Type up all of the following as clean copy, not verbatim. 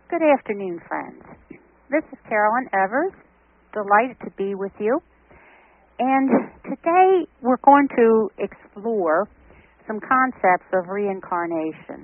Good afternoon, friends. This is Carolyn Evers, delighted to be with you. And today we're going to explore some concepts of reincarnation.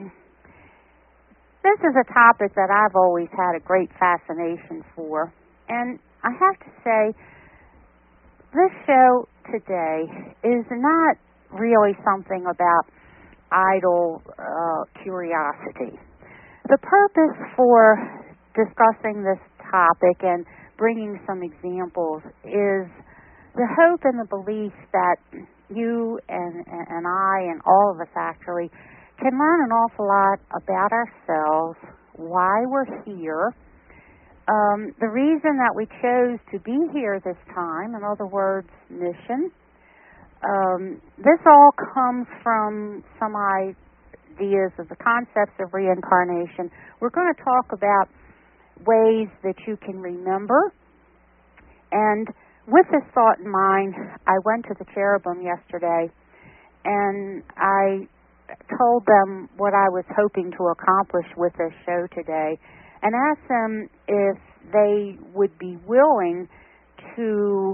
This is a topic that I've always had a great fascination for. And I have to say, this show today is not really something about idle curiosity. The purpose for discussing this topic and bringing some examples is the hope and the belief that you and I and all of us actually can learn an awful lot about ourselves, why we're here, the reason that we chose to be here this time, in other words, mission. This all comes from some ideas of the concepts of reincarnation. We're going to talk about ways that you can remember. And with this thought in mind, I went to the Cherubim yesterday and I told them what I was hoping to accomplish with this show today and asked them if they would be willing to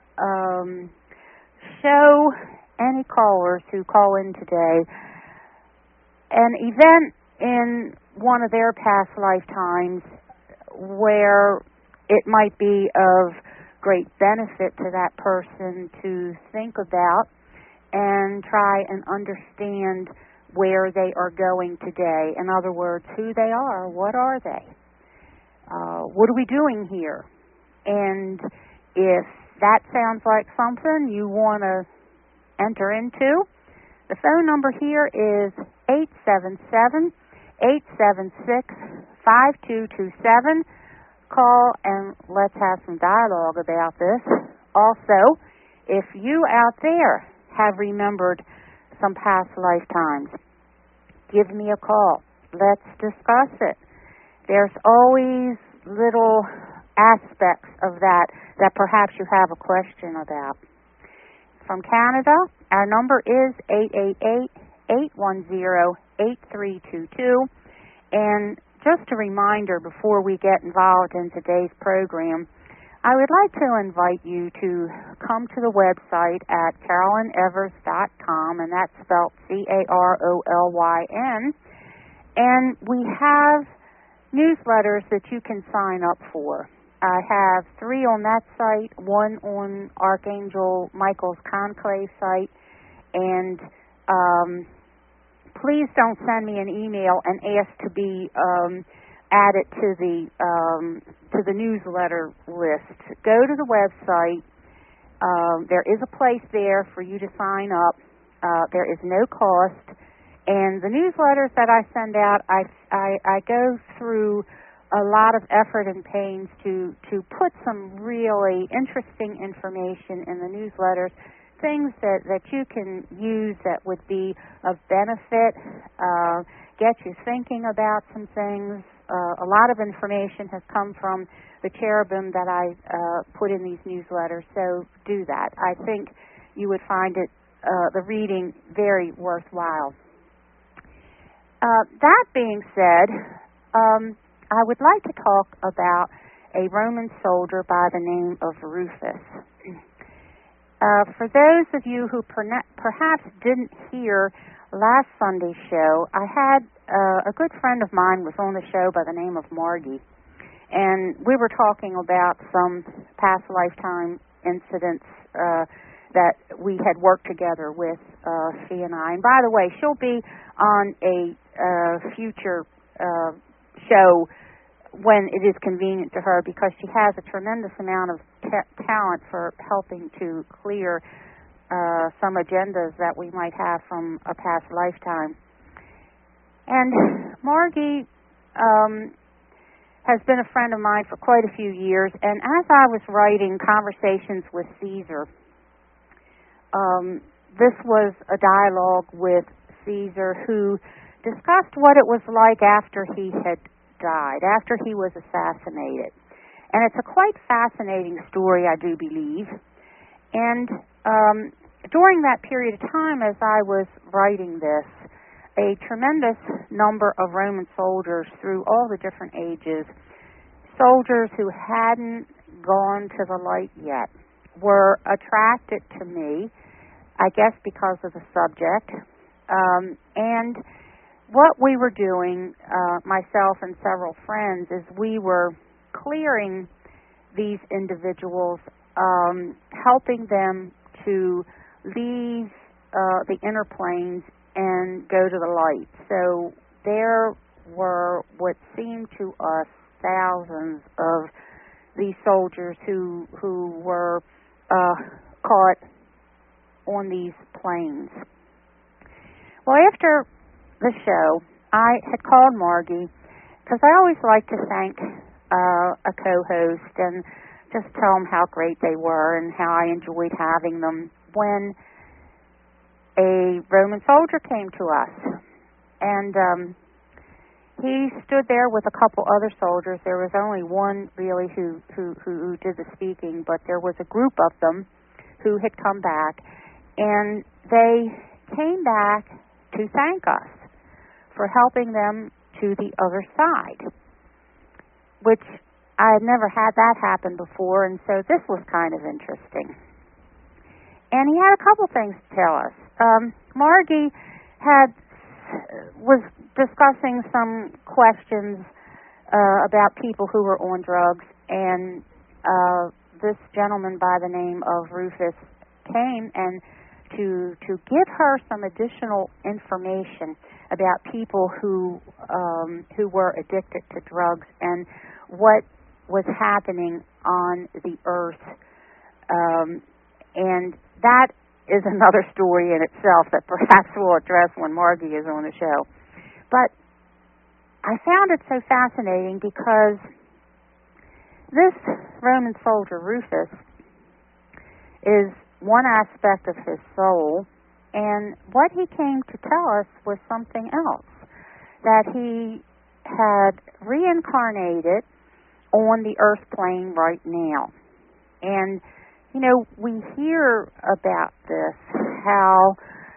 show any callers who call in today an event in one of their past lifetimes where it might be of great benefit to that person to think about and try and understand where they are going today. In other words, who they are, what are they? What are we doing here? And if that sounds like something you want to enter into, the phone number here is 877-876-5227. Call and let's have some dialogue about this. Also, if you out there have remembered some past lifetimes, give me a call. Let's discuss it. There's always little aspects of that perhaps you have a question about. From Canada, our number is 888-810-8322. And just a reminder before we get involved in today's program, I would like to invite you to come to the website at carolynevers.com, and that's spelled Carolyn. And we have newsletters that you can sign up for. I have 3 on that site, 1 on Archangel Michael's Conclave site, and please don't send me an email and ask to be added to the newsletter list. Go to the website. There is a place there for you to sign up. There is no cost, and the newsletters that I send out, I go through a lot of effort and pains to put some really interesting information in the newsletters, things that you can use that would be of benefit, get you thinking about some things. A lot of information has come from the Cherubim that I put in these newsletters, so do that. I think you would find it, the reading, very worthwhile. That being said, I would like to talk about a Roman soldier by the name of Rufus. For those of you who perhaps didn't hear last Sunday's show, I had a good friend of mine was on the show by the name of Margie, and we were talking about some past lifetime incidents that we had worked together with, she and I. And by the way, she'll be on a future show when it is convenient to her, because she has a tremendous amount of talent for helping to clear some agendas that we might have from a past lifetime. And Margie has been a friend of mine for quite a few years, and as I was writing Conversations with Caesar, this was a dialogue with Caesar, who discussed what it was like after he had died, after he was assassinated. And it's a quite fascinating story, I do believe. And during that period of time, as I was writing this, a tremendous number of Roman soldiers through all the different ages, soldiers who hadn't gone to the light yet, were attracted to me, I guess because of the subject. And what we were doing, myself and several friends, is we were clearing these individuals, helping them to leave the inner planes and go to the light. So there were what seemed to us thousands of these soldiers who were caught on these planes. Well, after the show, I had called Margie because I always like to thank a co-host and just tell them how great they were and how I enjoyed having them when a Roman soldier came to us. And he stood there with a couple other soldiers. There was only one really who did the speaking, but there was a group of them who had come back, and they came back to thank us for helping them to the other side, which I had never had that happen before, and so this was kind of interesting. And he had a couple things to tell us. Margie was discussing some questions about people who were on drugs, and this gentleman by the name of Rufus came and to give her some additional information about people who were addicted to drugs and what was happening on the earth, and that is another story in itself that perhaps we'll address when Margie is on the show. But I found it so fascinating because this Roman soldier, Rufus, is one aspect of his soul, and what he came to tell us was something else, that he had reincarnated on the earth plane right now. And you know, we hear about this, how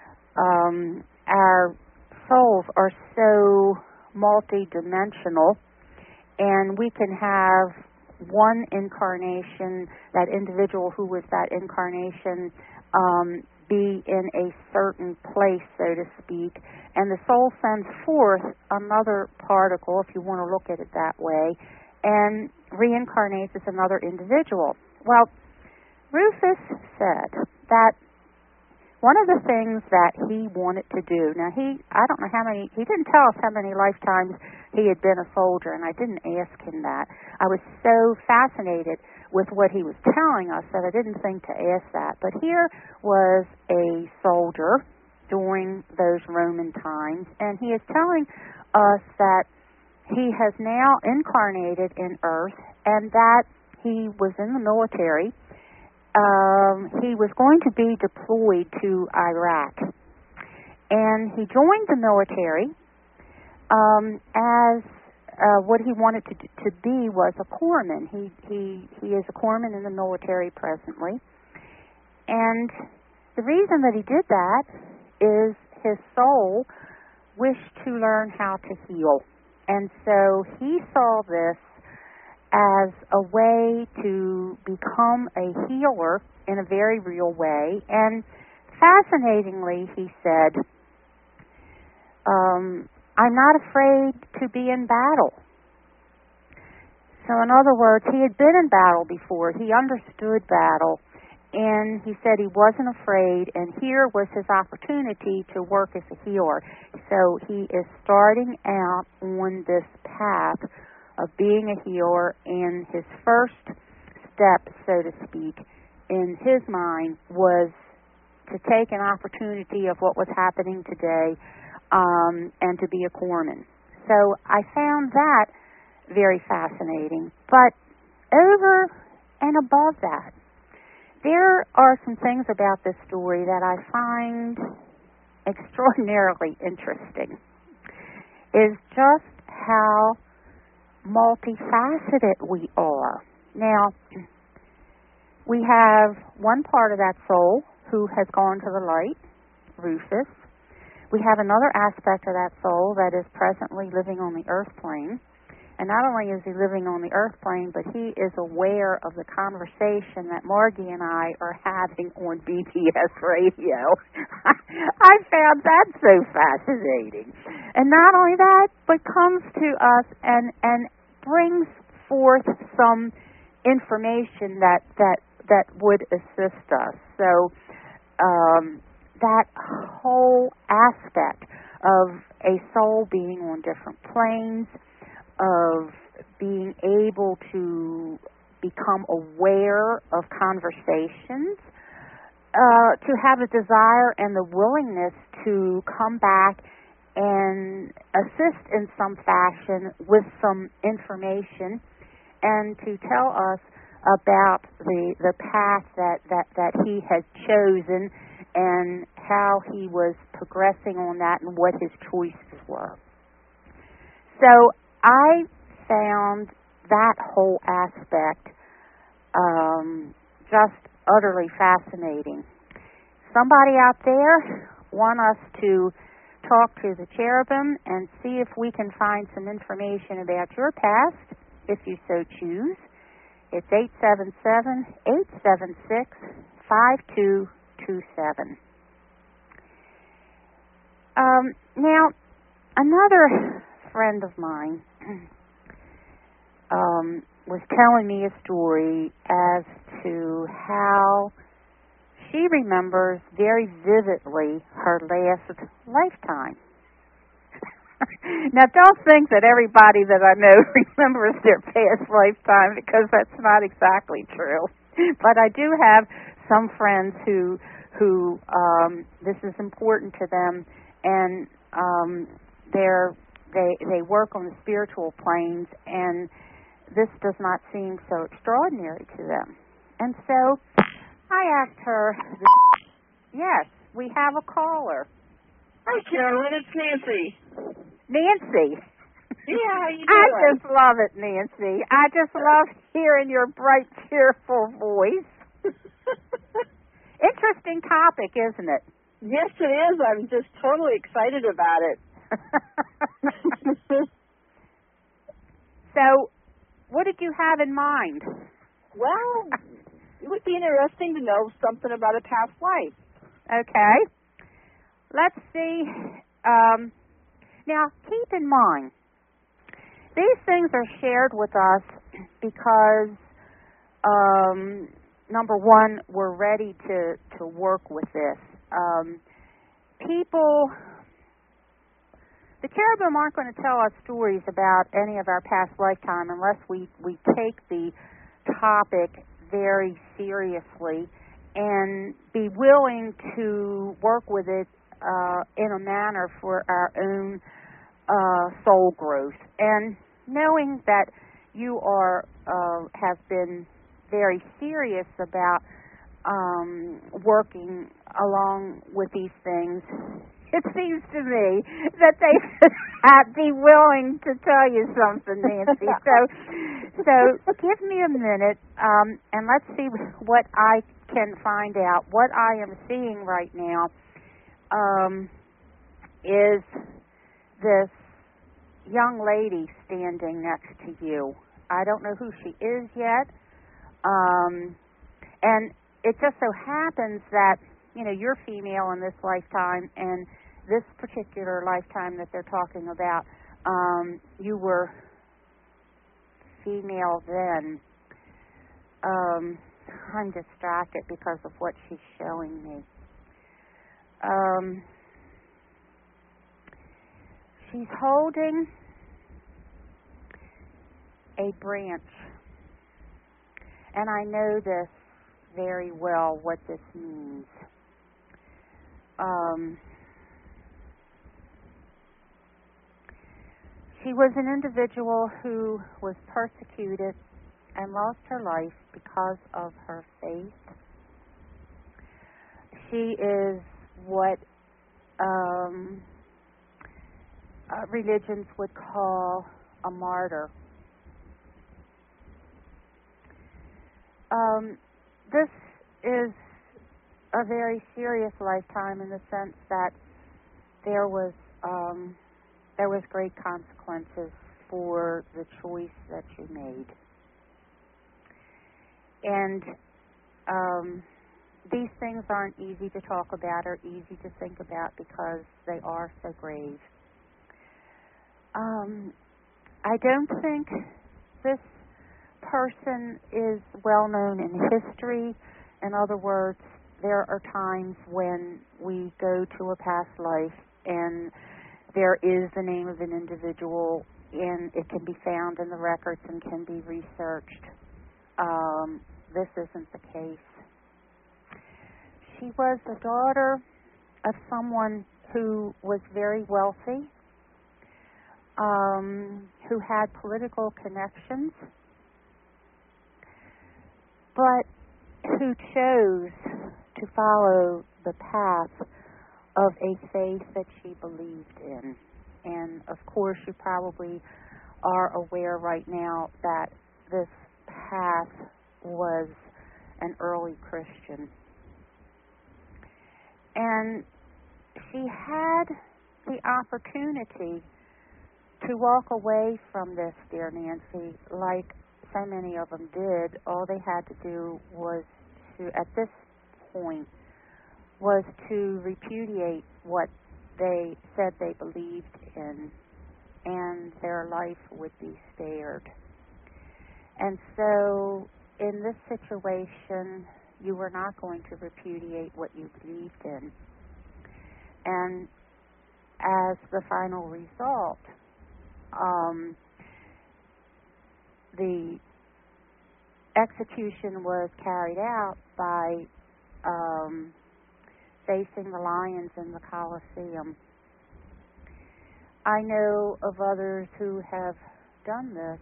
our souls are so multidimensional, and we can have one incarnation, that individual who was that incarnation, be in a certain place, so to speak, and the soul sends forth another particle, if you want to look at it that way, and reincarnates as another individual. Well, Rufus said that one of the things that he wanted to do, now he didn't tell us how many lifetimes he had been a soldier, and I didn't ask him that. I was so fascinated with what he was telling us that I didn't think to ask that. But here was a soldier during those Roman times, and he is telling us that he has now incarnated in Earth, and that he was in the military. He was going to be deployed to Iraq, and he joined the military as what he wanted to be was a corpsman. He is a corpsman in the military presently, and the reason that he did that is his soul wished to learn how to heal, and so he saw this as a way to become a healer in a very real way. And fascinatingly, he said, I'm not afraid to be in battle. So in other words, he had been in battle before. He understood battle, and he said he wasn't afraid, and here was his opportunity to work as a healer. So he is starting out on this path of being a healer, and his first step, so to speak, in his mind was to take an opportunity of what was happening today and to be a corpsman. So I found that very fascinating. But over and above that, there are some things about this story that I find extraordinarily interesting, is just how multifaceted we are. Now, we have one part of that soul who has gone to the light, Rufus. we have another aspect of that soul that is presently living on the earth plane. And not only is he living on the earth plane, but he is aware of the conversation that Margie and I are having on BPS radio. I found that so fascinating. And not only that, but comes to us and brings forth some information that would assist us. So that whole aspect of a soul being on different planes, of being able to become aware of conversations, to have a desire and the willingness to come back and assist in some fashion with some information and to tell us about the path that he has chosen and how he was progressing on that and what his choices were. So I found that whole aspect just utterly fascinating. Somebody out there want us to talk to the cherubim and see if we can find some information about your past, if you so choose. It's 877-876-5227. Now, another friend of mine was telling me a story as to how she remembers very vividly her last lifetime. Now, don't think that everybody that I know remembers their past lifetime, because that's not exactly true. But I do have some friends who this is important to them, and they work on the spiritual planes, and this does not seem so extraordinary to them. And so I asked her, yes, we have a caller. Hi, Carolyn. It's Nancy. Nancy. Yeah, how you doing? I just love it, Nancy. I just love hearing your bright, cheerful voice. Interesting topic, isn't it? Yes, it is. I'm just totally excited about it. So, what did you have in mind? Well, it would be interesting to know something about a past life. Okay. Let's see. Now, keep in mind, these things are shared with us because, number one, we're ready to work with this. The cherubim aren't going to tell us stories about any of our past lifetime unless we take the topic very seriously and be willing to work with it in a manner for our own soul growth. And knowing that you have been very serious about working along with these things, it seems to me that they should be willing to tell you something, Nancy. So give me a minute, and let's see what I can find out. What I am seeing right now is this young lady standing next to you. I don't know who she is yet, and it just so happens that, you know, you're female in this lifetime, and this particular lifetime that they're talking about, you were female then. I'm distracted because of what she's showing me. She's holding a branch, and I know this very well, what this means. She was an individual who was persecuted and lost her life because of her faith. She is what religions would call a martyr. This is a very serious lifetime in the sense that there was great consequences for the choice that you made. And these things aren't easy to talk about or easy to think about because they are so grave. I don't think this person is well known in history. In other words, there are times when we go to a past life and there is the name of an individual and it can be found in the records and can be researched. This isn't the case. She was the daughter of someone who was very wealthy, who had political connections, but who chose to follow the path of a faith that she believed in. And of course, you probably are aware right now that this path was an early Christian. And she had the opportunity to walk away from this, dear Nancy, like so many of them did. All they had to do was to, at this point, was to repudiate what they said they believed in, and their life would be spared. And so, in this situation, you were not going to repudiate what you believed in. And as the final result, the execution was carried out by facing the lions in the Colosseum. I know of others who have done this.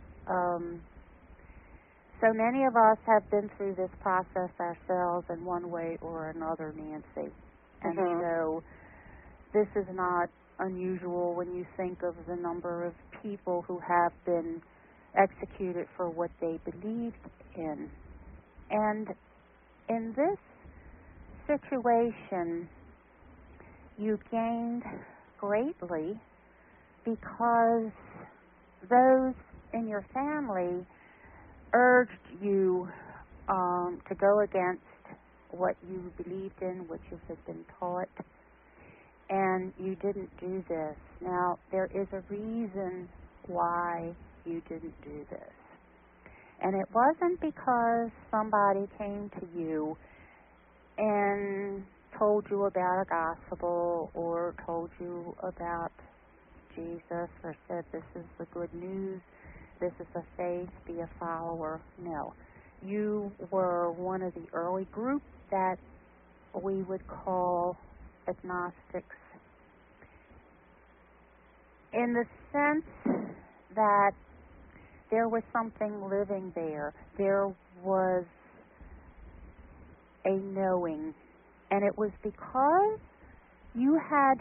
So many of us have been through this process ourselves in one way or another, Nancy. And so this is not unusual when you think of the number of people who have been executed for what they believed in. And in this situation, you gained greatly because those in your family urged you to go against what you believed in, what you had been taught, and you didn't do this. Now, there is a reason why you didn't do this. And it wasn't because somebody came to you and told you about a gospel or told you about Jesus or said, this is the good news, this is a faith, be a follower. No. You were one of the early group that we would call agnostics, in the sense that there was something living there. There was a knowing. And it was because you had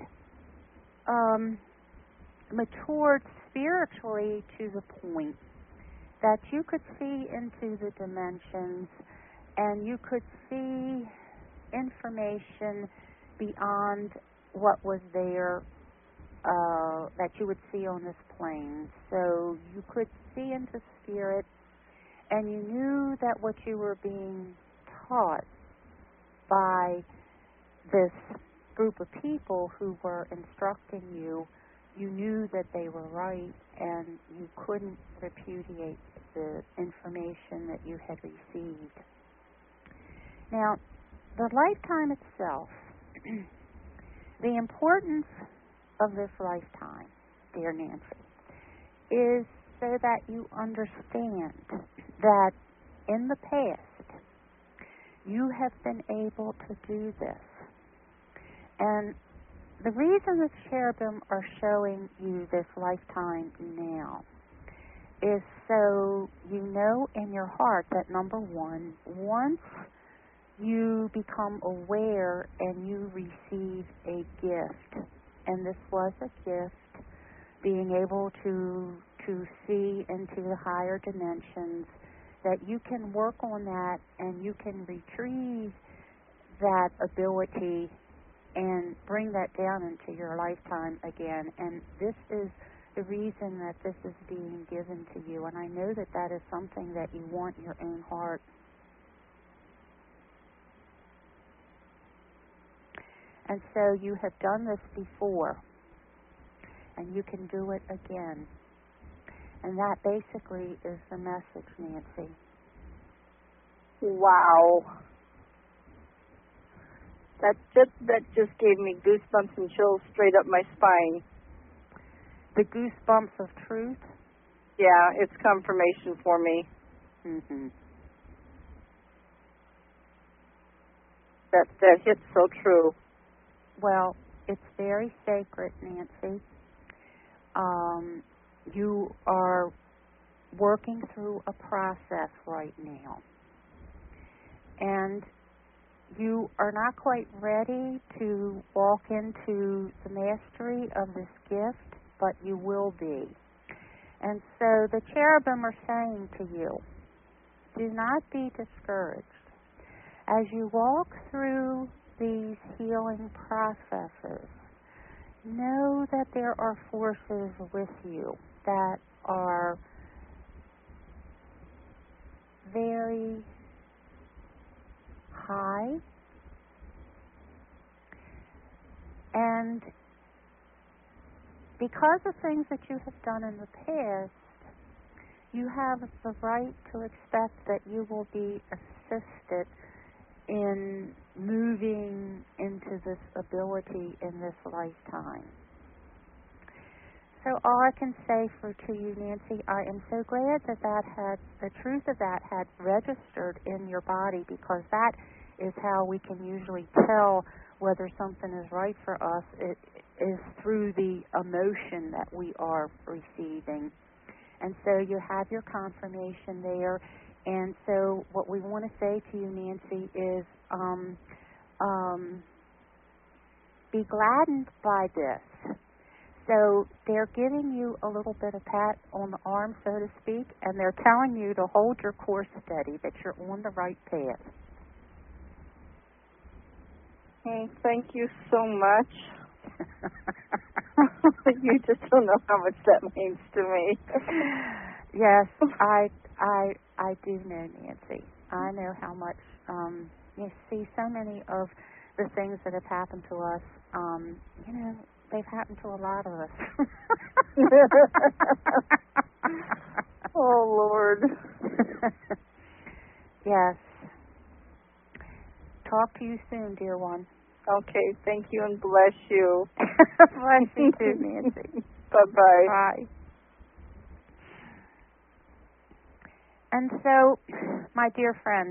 matured spiritually to the point that you could see into the dimensions and you could see information beyond what was there that you would see on this plane. So you could see into spirit, and you knew that what you were being taught by this group of people who were instructing you, you knew that they were right, and you couldn't repudiate the information that you had received. Now, the lifetime itself, the importance of this lifetime, dear Nancy, is so that you understand that in the past you have been able to do this. And the reason the cherubim are showing you this lifetime now is so you know in your heart that, number one, once you become aware and you receive a gift, and this was a gift, being able to see into the higher dimensions, that you can work on that and you can retrieve that ability and bring that down into your lifetime again. And this is the reason that this is being given to you. And I know that that is something that you want in your own heart. And so you have done this before, and you can do it again. And that basically is the message, Nancy. Wow. That just gave me goosebumps and chills straight up my spine. The goosebumps of truth? Yeah, it's confirmation for me. Mm-hmm. That hits so true. Well, it's very sacred, Nancy. You are working through a process right now. And you are not quite ready to walk into the mastery of this gift, but you will be. And so the cherubim are saying to you, do not be discouraged. As you walk through these healing processes, know that there are forces with you that are very high, and because of things that you have done in the past, you have the right to expect that you will be assisted in moving into this ability in this lifetime. So all I can say to you, Nancy, I am so glad that the truth of that had registered in your body, because that is how we can usually tell whether something is right for us. It is through the emotion that we are receiving. And so you have your confirmation there. And so what we want to say to you, Nancy, is be gladdened by this. So they're giving you a little bit of pat on the arm, so to speak, and they're telling you to hold your course steady, that you're on the right path. Thank you so much. You just don't know how much that means to me. Yes, I do know, Nancy. I know how much. You see, so many of the things that have happened to us, they've happened to a lot of us. Oh, Lord. Yes. Talk to you soon, dear one. Okay, thank you and bless you. Bless you too, Nancy. Bye-bye. Bye. And so, my dear friends,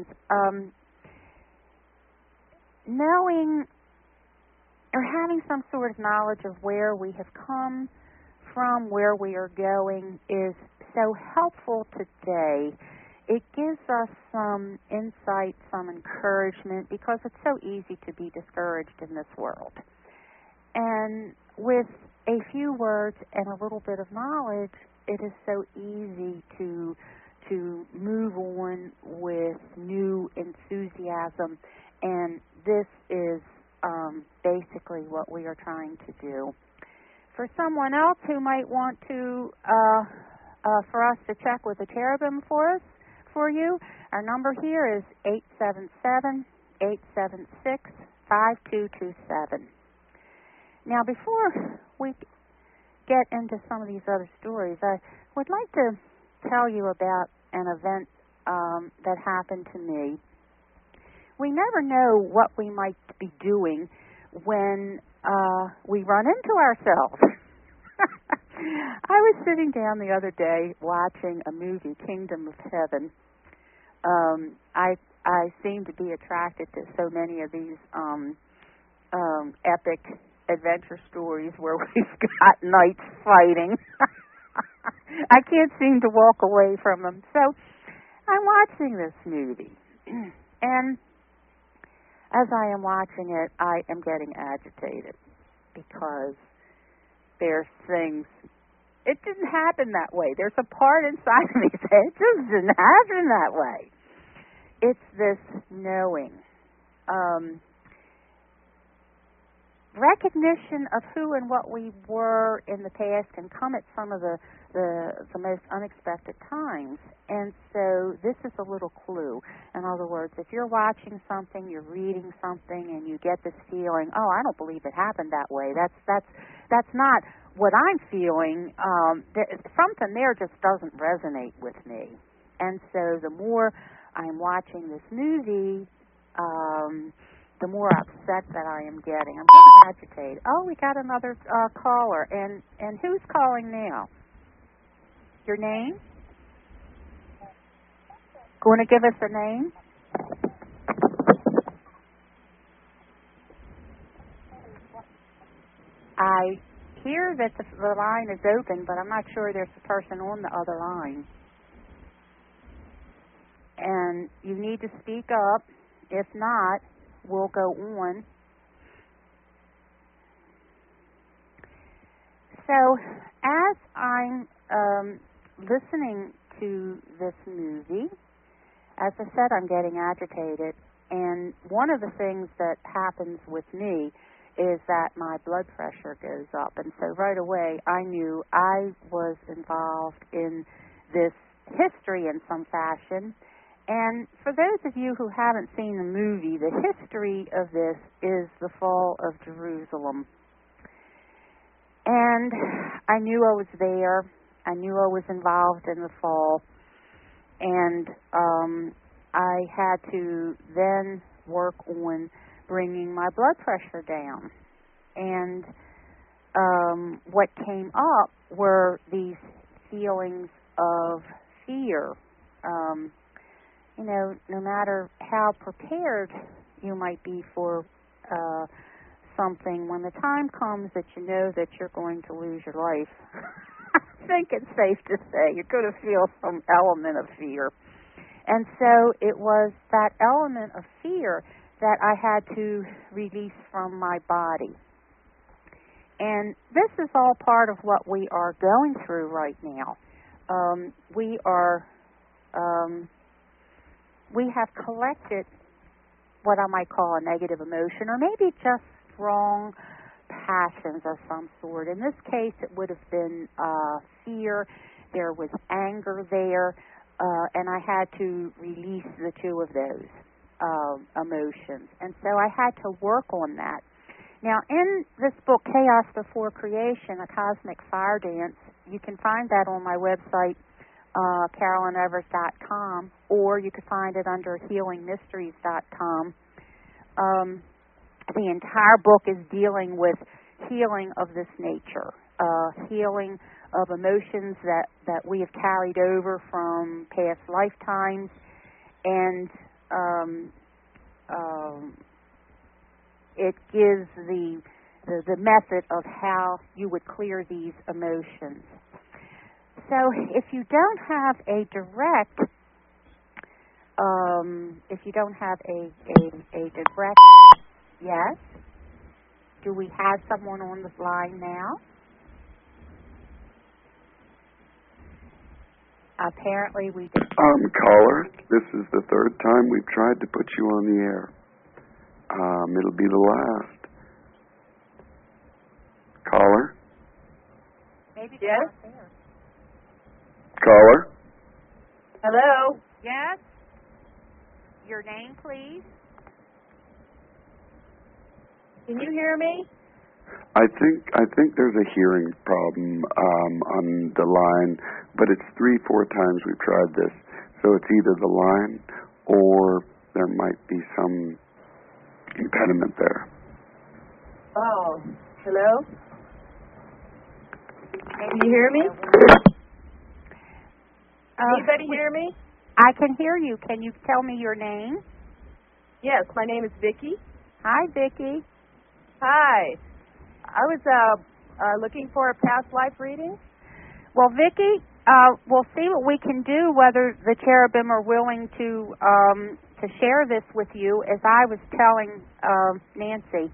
knowing or having some sort of knowledge of where we have come from, where we are going, is so helpful today. It gives us some insight, some encouragement, because it's so easy to be discouraged in this world. And with a few words and a little bit of knowledge, it is so easy to move on with new enthusiasm, and this is basically what we are trying to do. For someone else who might want to, for us to check with the cherubim for you, our number here is 877-876-5227. Now, before we get into some of these other stories, I would like to tell you about an event that happened to me. We never know what we might be doing when we run into ourselves. I was sitting down the other day watching a movie, Kingdom of Heaven. I seem to be attracted to so many of these epic adventure stories where we've got knights fighting. I can't seem to walk away from them. So I'm watching this movie, and as I am watching it, I am getting agitated because there's things. It didn't happen that way. There's a part inside of me that it just didn't happen that way. It's this knowing. recognition of who and what we were in the past can come at some of the most unexpected times. And so this is a little clue. In other words, if you're watching something, you're reading something, and you get this feeling, oh, I don't believe it happened that way. That's not what I'm feeling. Something there just doesn't resonate with me. And so the more I'm watching this movie, the more upset that I am getting. I'm getting agitated. Oh, we got another caller. And who's calling now? Your name? Going to give us a name? I hear that the line is open, but I'm not sure there's a person on the other line. And you need to speak up. If not, we'll go on. So, as I'm listening to this movie, as I said, I'm getting agitated, and one of the things that happens with me is that my blood pressure goes up, and so right away I knew I was involved in this history in some fashion. And for those of you who haven't seen the movie, the history of this is the fall of Jerusalem. And I knew I was there. I knew I was involved in the fall. And I had to then work on bringing my blood pressure down. And what came up were these feelings of fear. No matter how prepared you might be for something, when the time comes that you know that you're going to lose your life, I think it's safe to say you're going to feel some element of fear. And so it was that element of fear that I had to release from my body. And this is all part of what we are going through right now. We have collected what I might call a negative emotion, or maybe just strong passions of some sort. In this case, it would have been fear. There was anger there, and I had to release the two of those emotions. And so I had to work on that. Now, in this book, Chaos Before Creation, A Cosmic Fire Dance, you can find that on my website, CarolynEvers.com, or you can find it under HealingMysteries.com. The entire book is dealing with healing of this nature, healing of emotions that we have carried over from past lifetimes, and it gives the method of how you would clear these emotions. So if you don't have a direct, yes? Do we have someone on the line now? Apparently we do. Caller, this is the third time we've tried to put you on the air. It'll be the last. Caller? Maybe yes? Caller? Hello? Yes? Your name, please? Can you hear me? I think there's a hearing problem on the line, but it's 3-4 times we've tried this, so it's either the line or there might be some impediment there. Oh, hello? Can you hear me? Anybody hear me? I can hear you. Can you tell me your name? Yes, my name is Vicki. Hi, Vicki. Hi. I was looking for a past life reading. Well, Vicki, we'll see what we can do, whether the cherubim are willing to share this with you. As I was telling Nancy,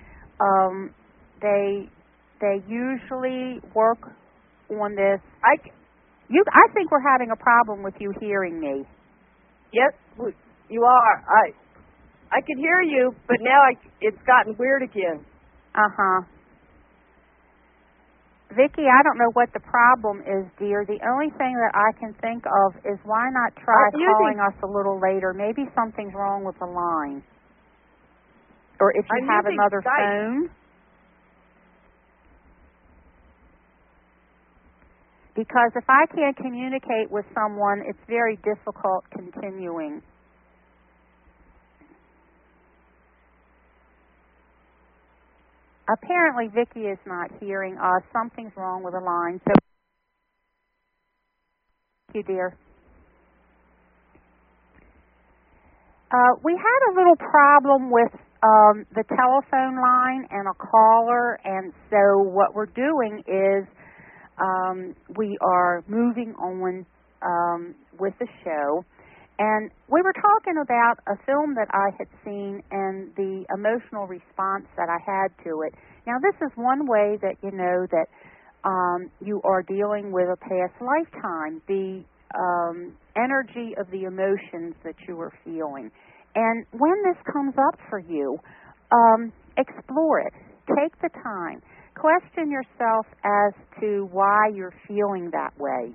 they usually work on this. I think we're having a problem with you hearing me. Yes, you are. I can hear you, but now it's gotten weird again. Uh-huh. Vicki, I don't know what the problem is, dear. The only thing that I can think of is why not try calling us a little later. Maybe something's wrong with the line. Or if you have another phone. Because if I can't communicate with someone, it's very difficult continuing. Apparently, Vicki is not hearing us. Something's wrong with the line. So, thank you, dear. We had a little problem with the telephone line and a caller, and so what we're doing is we are moving on with the show. And we were talking about a film that I had seen and the emotional response that I had to it. Now, this is one way that you know that you are dealing with a past lifetime, the energy of the emotions that you are feeling. And when this comes up for you, explore it. Take the time. Question yourself as to why you're feeling that way.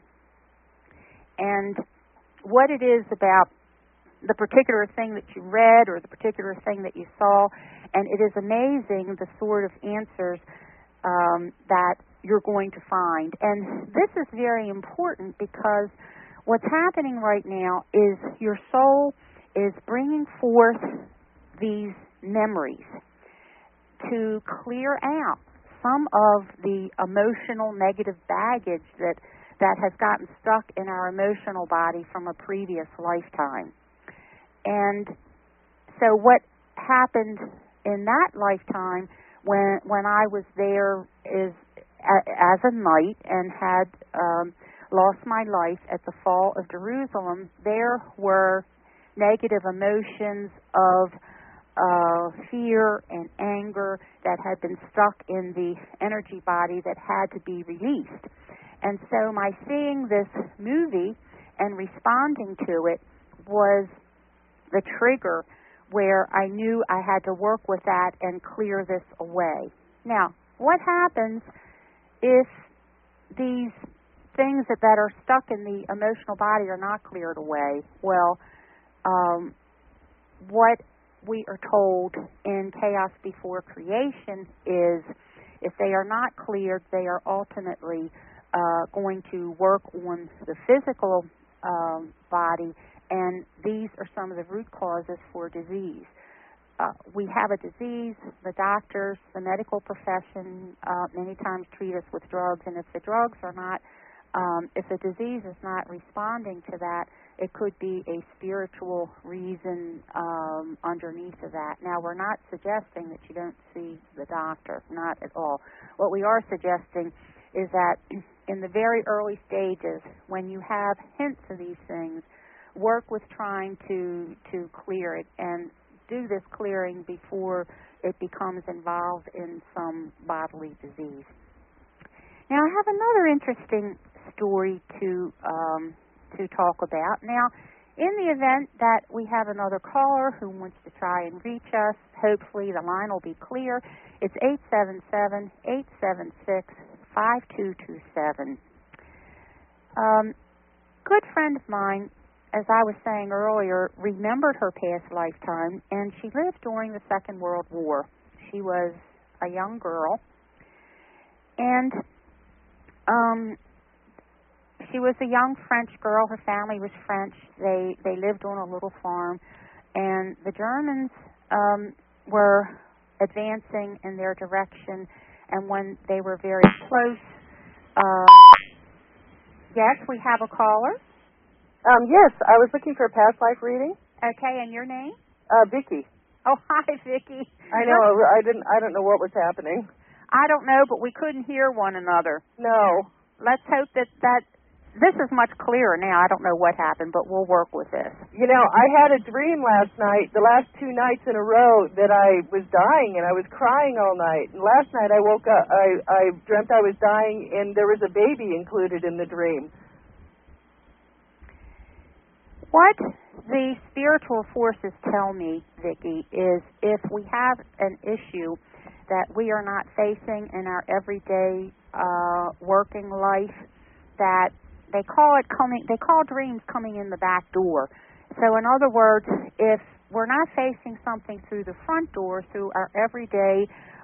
And what it is about the particular thing that you read or the particular thing that you saw, and it is amazing the sort of answers that you're going to find. And this is very important because what's happening right now is your soul is bringing forth these memories to clear out some of the emotional negative baggage that has gotten stuck in our emotional body from a previous lifetime. And so what happened in that lifetime when I was there is as a knight and had lost my life at the fall of Jerusalem, there were negative emotions of fear and anger that had been stuck in the energy body that had to be released. And so my seeing this movie and responding to it was the trigger where I knew I had to work with that and clear this away. Now, what happens if these things that are stuck in the emotional body are not cleared away? Well, what we are told in Chaos Before Creation is if they are not cleared, they are ultimately going to work on the physical body, and these are some of the root causes for disease. We have a disease, the doctors, the medical profession many times treat us with drugs, and if the drugs are not, if the disease is not responding to that, it could be a spiritual reason underneath of that. Now, we're not suggesting that you don't see the doctor, not at all. What we are suggesting is that in the very early stages, when you have hints of these things, work with trying to clear it and do this clearing before it becomes involved in some bodily disease. Now, I have another interesting story to talk about. Now, in the event that we have another caller who wants to try and reach us, hopefully the line will be clear. It's 877-876-5227. Good friend of mine, as I was saying earlier, remembered her past lifetime, and she lived during the Second World War. She was a young girl, and she was a young French girl. Her family was French. They lived on a little farm, and the Germans were advancing in their direction, and when they were very close, yes, we have a caller. Yes, I was looking for a past life reading. Okay, and your name? Vicky. Oh, hi, Vicky. I know. I don't know what was happening. I don't know, but we couldn't hear one another. No. Let's hope that this is much clearer now. I don't know what happened, but we'll work with this. You know, I had a dream last night, the last 2 nights in a row, that I was dying, and I was crying all night. And last night I woke up, I dreamt I was dying, and there was a baby included in the dream. What the spiritual forces tell me, Vicki, is if we have an issue that we are not facing in our everyday working life, that they call dreams coming in the back door. So in other words, if we're not facing something through the front door, through our everyday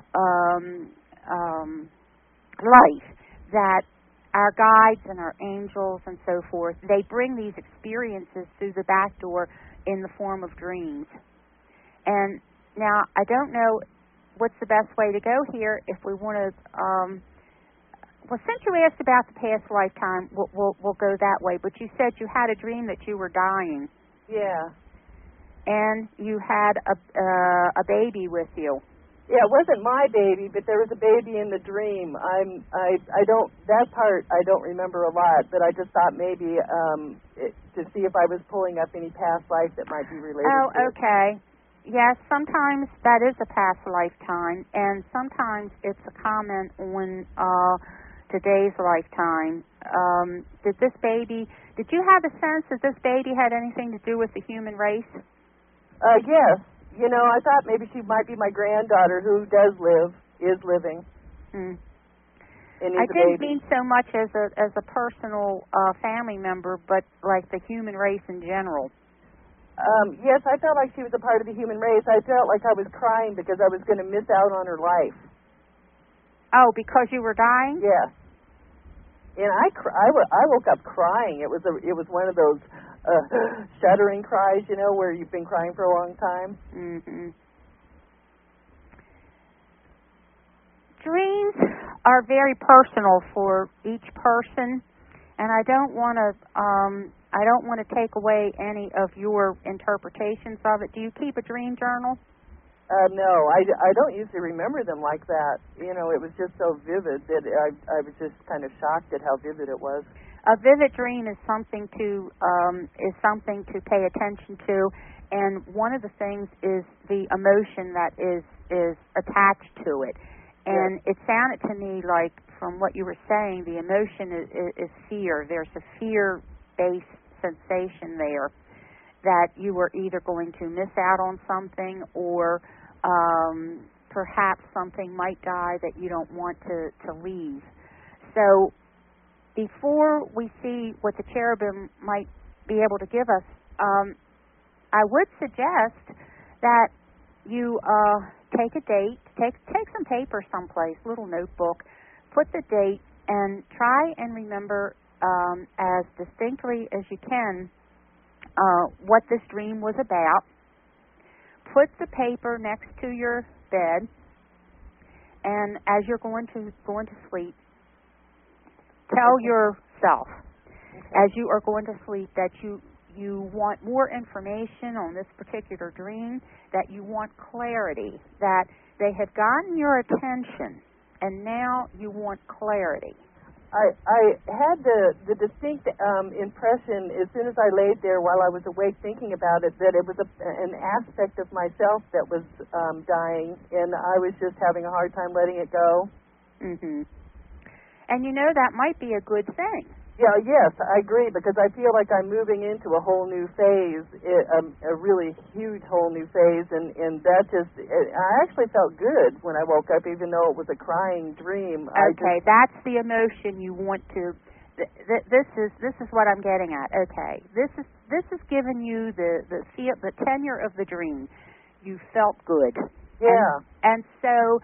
life, that our guides and our angels and so forth, they bring these experiences through the back door in the form of dreams. And now, I don't know what's the best way to go here. If we want to, well, since you asked about the past lifetime, we'll go that way. But you said you had a dream that you were dying. Yeah. And you had a baby with you. Yeah, it wasn't my baby, but there was a baby in the dream. I don't, that part I don't remember a lot, but I just thought maybe to see if I was pulling up any past life that might be related to it. Okay. Yes, sometimes that is a past lifetime, and sometimes it's a comment on today's lifetime. Did you have a sense that this baby had anything to do with the human race? Yes. You know, I thought maybe she might be my granddaughter who is living. Hmm. And I didn't mean so much as a personal family member, but like the human race in general. Yes, I felt like she was a part of the human race. I felt like I was crying because I was going to miss out on her life. Oh, because you were dying? Yes. And I woke up crying. It was one of those shuddering cries, you know, where you've been crying for a long time. Mm-hmm. Dreams are very personal for each person, and I don't want to take away any of your interpretations of it. Do you keep a dream journal? No, I don't usually remember them like that. You know, it was just so vivid that I was just kind of shocked at how vivid it was. A vivid dream is something to pay attention to, and one of the things is the emotion that is attached to it. And It sounded to me like, from what you were saying, the emotion is fear. There's a fear-based sensation there that you were either going to miss out on something, or perhaps something might die that you don't want to leave. So before we see what the cherubim might be able to give us, I would suggest that you take a date, take some paper someplace, little notebook, put the date, and try and remember as distinctly as you can what this dream was about. Put the paper next to your bed, and as you're going to sleep, tell yourself, as you are going to sleep, that you want more information on this particular dream, that you want clarity, that they have gotten your attention, and now you want clarity. I had the distinct impression as soon as I laid there while I was awake thinking about it, that it was an aspect of myself that was dying, and I was just having a hard time letting it go. Mm-hmm. And you know, that might be a good thing. Yeah, yes, I agree, because I feel like I'm moving into a whole new phase, a really huge whole new phase, and that just, I actually felt good when I woke up, even though it was a crying dream. Okay, that's the emotion you want to, this is what I'm getting at. Okay, this is giving you the tenure of the dream. You felt good. Yeah. And so,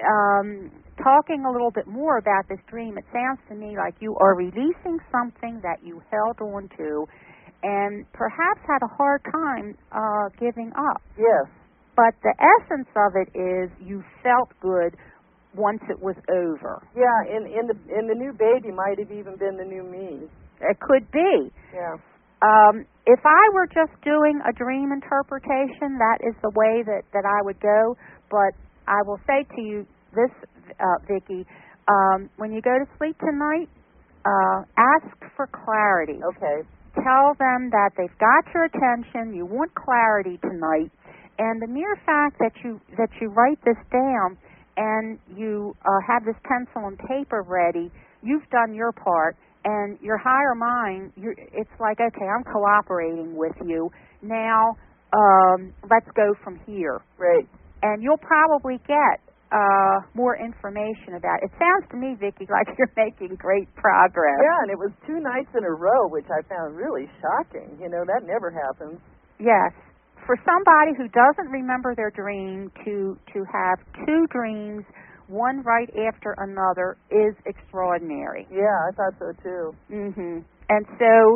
talking a little bit more about this dream, it sounds to me like you are releasing something that you held on to and perhaps had a hard time giving up. Yes. But the essence of it is you felt good once it was over. Yeah, and the new baby might have even been the new me. It could be. Yeah. If I were just doing a dream interpretation, that is the way that I would go. But I will say to you this, Vicki, when you go to sleep tonight, ask for clarity. Okay. Tell them that they've got your attention. You want clarity tonight, and the mere fact that you write this down and you have this pencil and paper ready, you've done your part. And your higher mind, it's like, okay, I'm cooperating with you. Now, let's go from here. Right. And you'll probably get more information about it. It sounds to me, Vicki, like you're making great progress. Yeah, and it was 2 nights in a row, which I found really shocking. You know, that never happens. Yes. For somebody who doesn't remember their dream, to have 2 dreams, one right after another, is extraordinary. Yeah, I thought so too. Mhm. And so,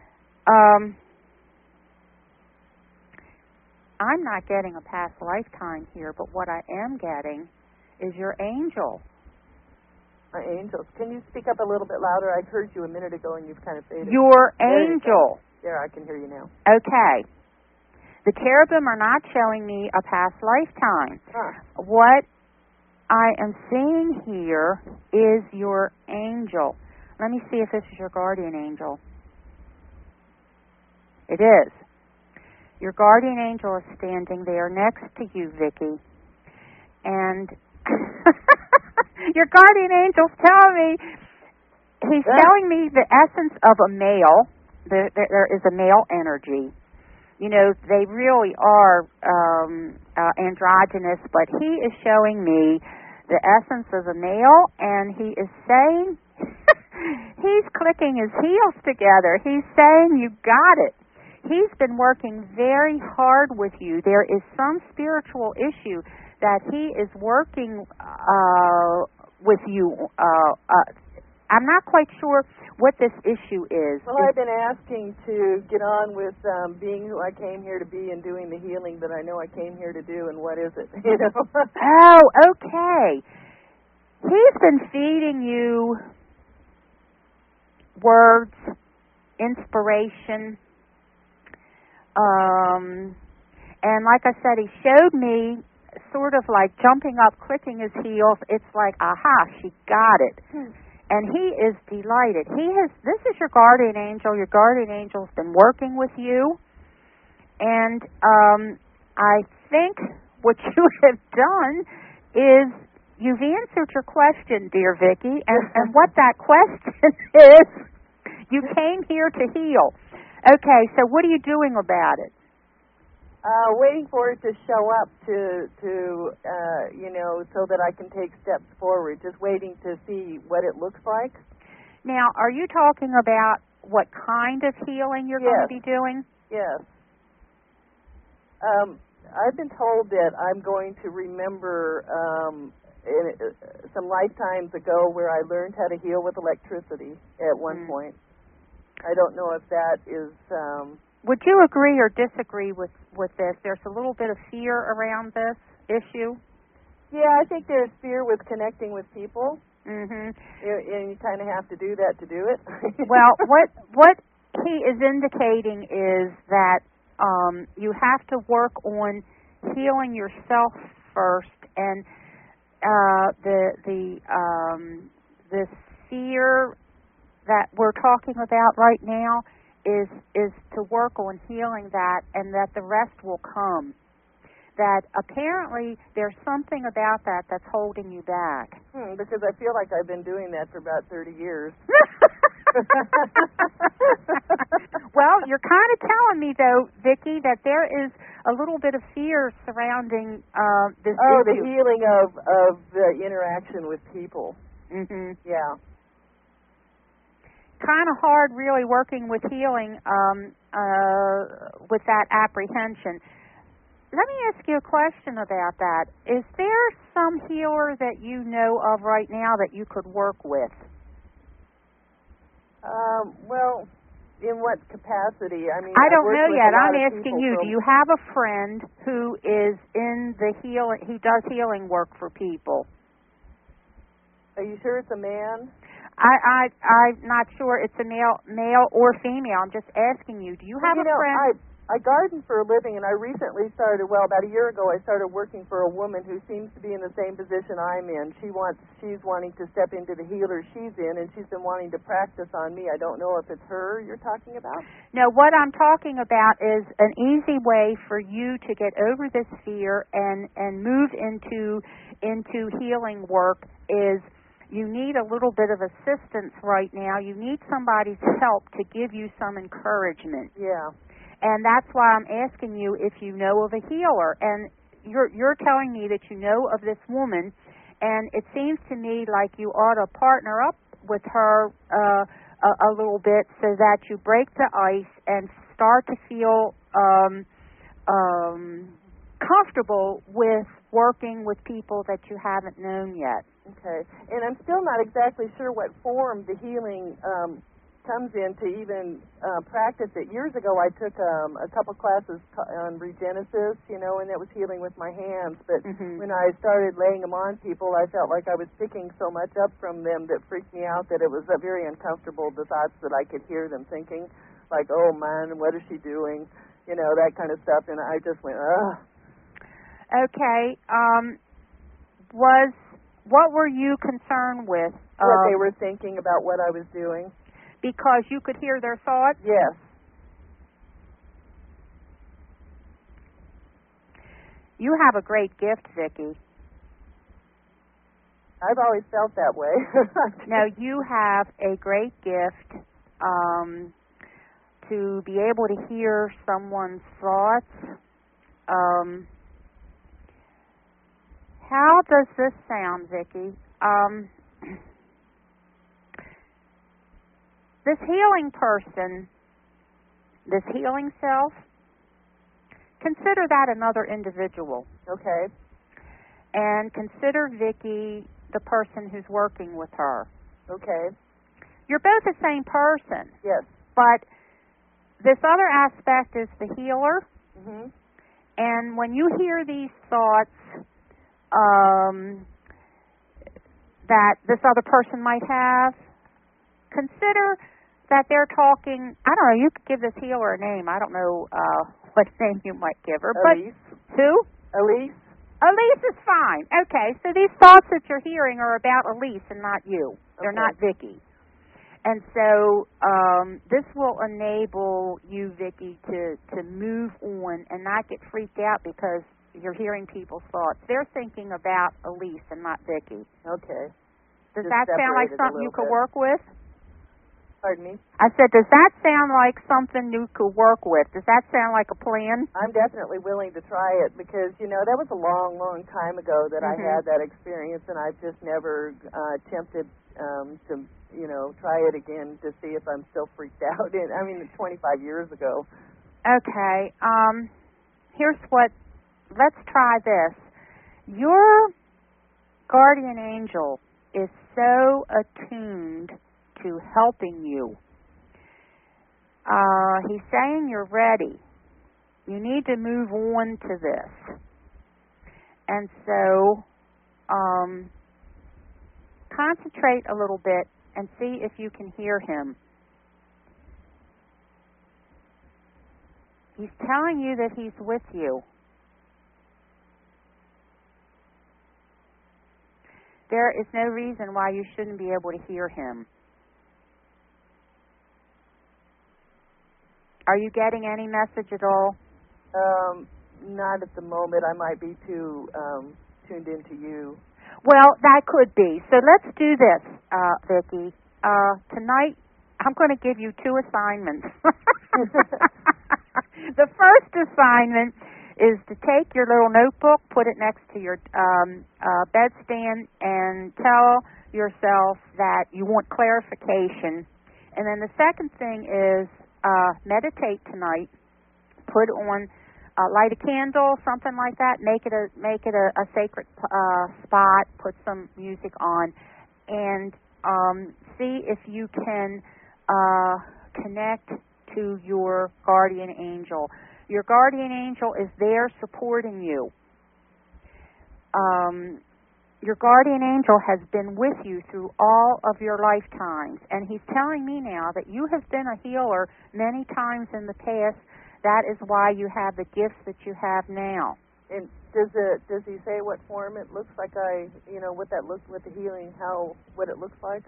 I'm not getting a past lifetime here, but what I am getting is your angel. My angels. Can you speak up a little bit louder? I heard you a minute ago and you've kind of faded. Your angel. There, I can hear you now. Okay. The cherubim are not showing me a past lifetime. Huh. What I am seeing here is your angel. Let me see if this is your guardian angel. It is. Your guardian angel is standing there next to you, Vicki. And your guardian angel's telling me, he's telling me the essence of a male. There is a male energy. You know, they really are androgynous, but he is showing me the essence of a male, and he is saying, he's clicking his heels together. He's saying, you got it. He's been working very hard with you. There is some spiritual issue that he is working with you. I'm not quite sure what this issue is. Well, I've been asking to get on with being who I came here to be and doing the healing that I know I came here to do, and what is it? You know? Oh, okay. He's been feeding you words, inspiration, and like I said, he showed me sort of like jumping up, clicking his heels. It's like, aha, she got it. And he is delighted. This is your guardian angel. Your guardian angel's been working with you. And I think what you have done is you've answered your question, dear Vicki. And what that question is, you came here to heal. Okay, so what are you doing about it? Waiting for it to show up to you know, so that I can take steps forward. Just waiting to see what it looks like. Now, are you talking about what kind of healing you're going to be doing? Yes. I've been told that I'm going to remember some lifetimes ago where I learned how to heal with electricity at one point. I don't know if that is... Would you agree or disagree with this? There's a little bit of fear around this issue. Yeah, I think there's fear with connecting with people. Mm-hmm. And you kind of have to do that to do it. Well, what he is indicating is that you have to work on healing yourself first, and the fear that we're talking about right now is to work on healing that, and that the rest will come. That apparently there's something about that that's holding you back. Because I feel like I've been doing that for about 30 years. Well, you're kind of telling me, though, Vicki, that there is a little bit of fear surrounding this issue. Oh, the healing of the interaction with people. Mm-hmm. Yeah. Kind of hard, really, working with healing with that apprehension. Let me ask you a question about that. Is there some healer that you know of right now that you could work with? Well, in what capacity? I mean, I don't know yet. I'm asking you. Do you have a friend who is in the healing? He does healing work for people. Are you sure it's a man? I'm not sure it's a male or female. I'm just asking you. Do you have a friend? I garden for a living, and I recently started, about a year ago, I started working for a woman who seems to be in the same position I'm in. She's wanting to step into the healer she's in, and she's been wanting to practice on me. I don't know if it's her you're talking about. No, what I'm talking about is an easy way for you to get over this fear and move into healing work is you need a little bit of assistance right now. You need somebody's help to give you some encouragement. Yeah. And that's why I'm asking you if you know of a healer. And you're telling me that you know of this woman And it seems to me like you ought to partner up with her a little bit so that you break the ice and start to feel comfortable with working with people that you haven't known yet. Okay. And I'm still not exactly sure what form the healing comes in to even practice it. Years ago, I took a couple classes on Regenesis, and that was healing with my hands. But when I started laying them on people, I felt like I was picking so much up from them that freaked me out that it was very uncomfortable, the thoughts that I could hear them thinking, like, oh, man, what is she doing? That kind of stuff. And I just went, ugh. Okay. What were you concerned with? What they were thinking about what I was doing. Because you could hear their thoughts? Yes. You have a great gift, Vicki. I've always felt that way. No, you have a great gift to be able to hear someone's thoughts. How does this sound, Vicki? This healing person, this healing self, consider that another individual. Okay. And consider Vicki the person who's working with her. Okay. You're both the same person. Yes. But this other aspect is the healer. Mm-hmm. And when you hear these thoughts that this other person might have, consider that they're talking, I don't know, you could give this healer a name. I don't know what name you might give her. Elise. But who? Elise. Elise is fine. Okay, so these thoughts that you're hearing are about Elise and not you. They're not Vicki. And so this will enable you, Vicki, to move on and not get freaked out because you're hearing people's thoughts. They're thinking about Elise and not Vicki. Okay. Does that sound like something you could work with? Pardon me? I said, does that sound like something you could work with? Does that sound like a plan? I'm definitely willing to try it because, that was a long, long time ago that I had that experience, and I've just never attempted to, try it again to see if I'm still freaked out. I mean, 25 years ago. Okay. Here's what, let's try this. Your guardian angel is so attuned to helping you. He's saying you're ready. You need to move on to this. And so concentrate a little bit and see if you can hear him. He's telling you that he's with you. There is no reason why you shouldn't be able to hear him. Are you getting any message at all? Not at the moment. I might be too tuned into you. Well, that could be. So let's do this, Vicki. Tonight, I'm going to give you 2 assignments. The first assignment is to take your little notebook, put it next to your bedstand, and tell yourself that you want clarification. And then the second thing is meditate tonight. Put on, light a candle, something like that. Make it a sacred spot. Put some music on, and see if you can connect to your guardian angel. Your guardian angel is there supporting you. Your guardian angel has been with you through all of your lifetimes, and he's telling me now that you have been a healer many times in the past. That is why you have the gifts that you have now. And does he say what form it looks like? What that looks with the healing, what it looks like?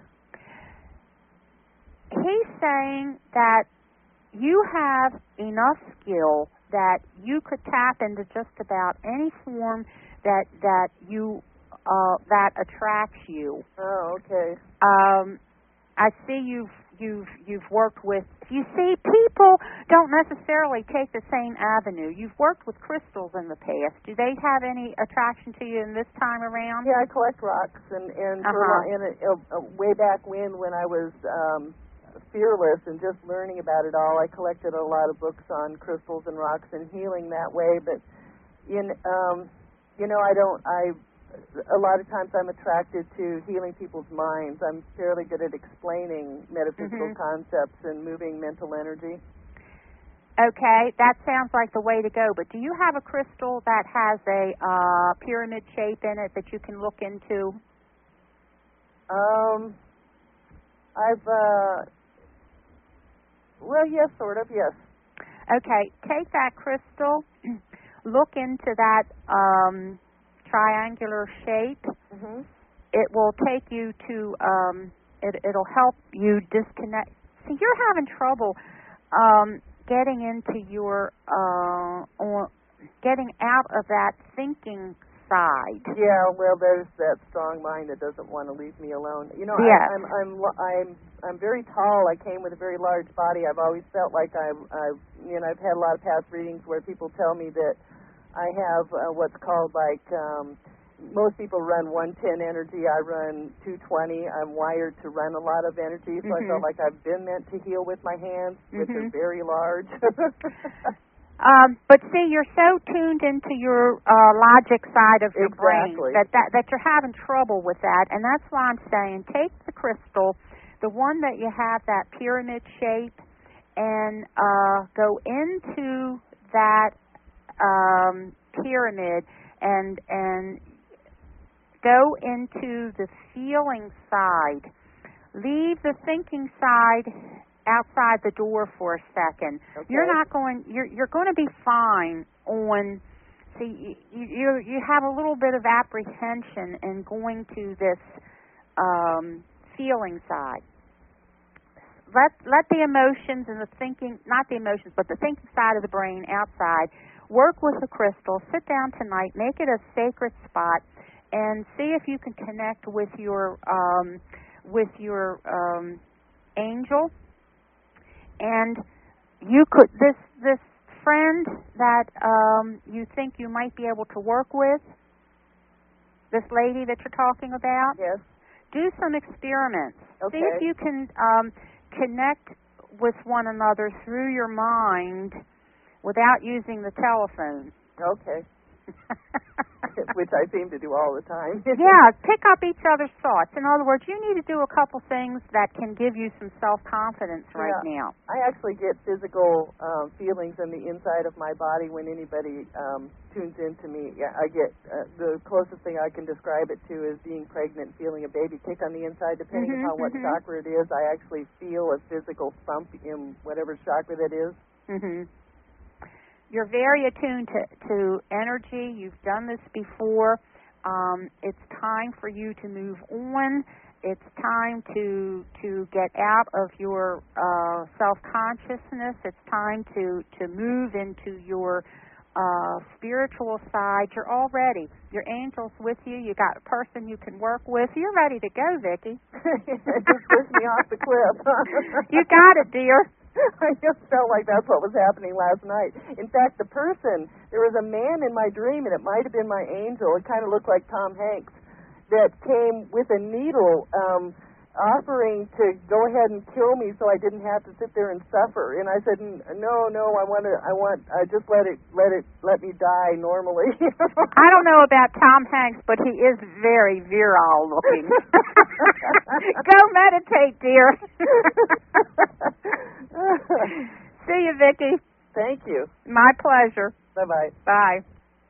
He's saying that you have enough skill that you could tap into just about any form that you that attracts you. Oh, okay. I see you've worked with. You see, people don't necessarily take the same avenue. You've worked with crystals in the past. Do they have any attraction to you in this time around? Yeah, I collect rocks, and way back when I was fearless and just learning about it all, I collected a lot of books on crystals and rocks and healing that way. But a lot of times I'm attracted to healing people's minds. I'm fairly good at explaining metaphysical concepts and moving mental energy. Okay, that sounds like the way to go. But do you have a crystal that has a pyramid shape in it that you can look into? Yes, sort of, yes. Okay, take that crystal, look into that triangular shape. Mm-hmm. It will take you to, it'll help you disconnect. See, you're having trouble getting into your, getting out of that thinking side. Yeah, well, there's that strong mind that doesn't want to leave me alone. You know, yeah. I'm very tall. I came with a very large body. I've always felt like I've had a lot of past readings where people tell me that I have what's called most people run 110 energy. I run 220. I'm wired to run a lot of energy, so I felt like I've been meant to heal with my hands, which are very large. But see, you're so tuned into your logic side of your brain that you're having trouble with that, and that's why I'm saying take the crystal, the one that you have that pyramid shape, and go into that pyramid and go into the feeling side. Leave the thinking side outside the door for a second. Okay. You're going to be fine on. See, you have a little bit of apprehension in going to this feeling side. Let the emotions and the thinking, not the emotions, but the thinking side of the brain outside. Work with the crystal. Sit down tonight. Make it a sacred spot, and see if you can connect with your angel. And you could this friend that you think you might be able to work with, this lady that you're talking about. Yes. Do some experiments. Okay. See if you can connect with one another through your mind without using the telephone. Okay. Which I seem to do all the time. Yeah, pick up each other's thoughts. In other words, you need to do a couple things that can give you some self-confidence right now. I actually get physical feelings in the inside of my body when anybody tunes into me. Yeah, I get the closest thing I can describe it to is being pregnant, feeling a baby kick on the inside. Depending upon what chakra it is, I actually feel a physical thump in whatever chakra that is. You're very attuned to energy. You've done this before. It's time for you to move on. It's time to get out of your self-consciousness. It's time to move into your spiritual side. You're all ready. Your angel's with you. You got a person you can work with. You're ready to go, Vicki. It just pushed me off the cliff. You got it, dear. I just felt like that's what was happening last night. In fact, there was a man in my dream, and it might have been my angel. It kind of looked like Tom Hanks, that came with a needle offering to go ahead and kill me so I didn't have to sit there and suffer. And I said, no, just let me die normally. I don't know about Tom Hanks, but he is very virile looking. Go meditate, dear. See you, Vicki. Thank you. My pleasure. Bye-bye. Bye.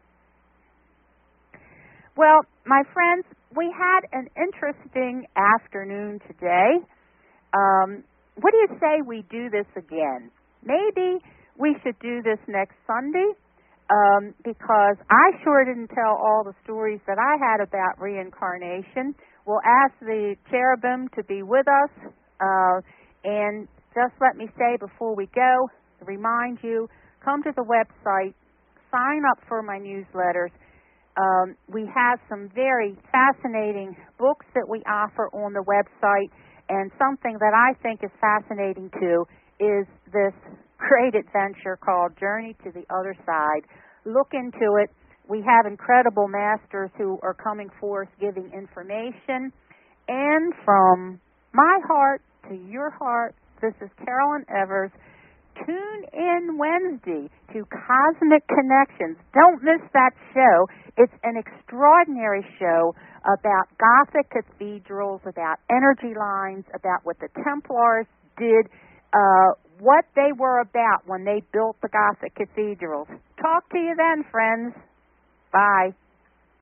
Well, my friends, we had an interesting afternoon today. What do you say we do this again? Maybe we should do this next Sunday, because I sure didn't tell all the stories that I had about reincarnation. We'll ask the cherubim to be with us, and just let me say before we go, remind you, come to the website, sign up for my newsletters. We have some very fascinating books that we offer on the website, And something that I think is fascinating, too, is this great adventure called Journey to the Other Side. Look into it. We have incredible masters who are coming forth giving information. And from my heart to your heart, this is Carolyn Evers. Tune in Wednesday to Cosmic Connections. Don't miss that show. It's an extraordinary show about Gothic cathedrals, about energy lines, about what the Templars did, what they were about when they built the Gothic cathedrals. Talk to you then, friends. Bye.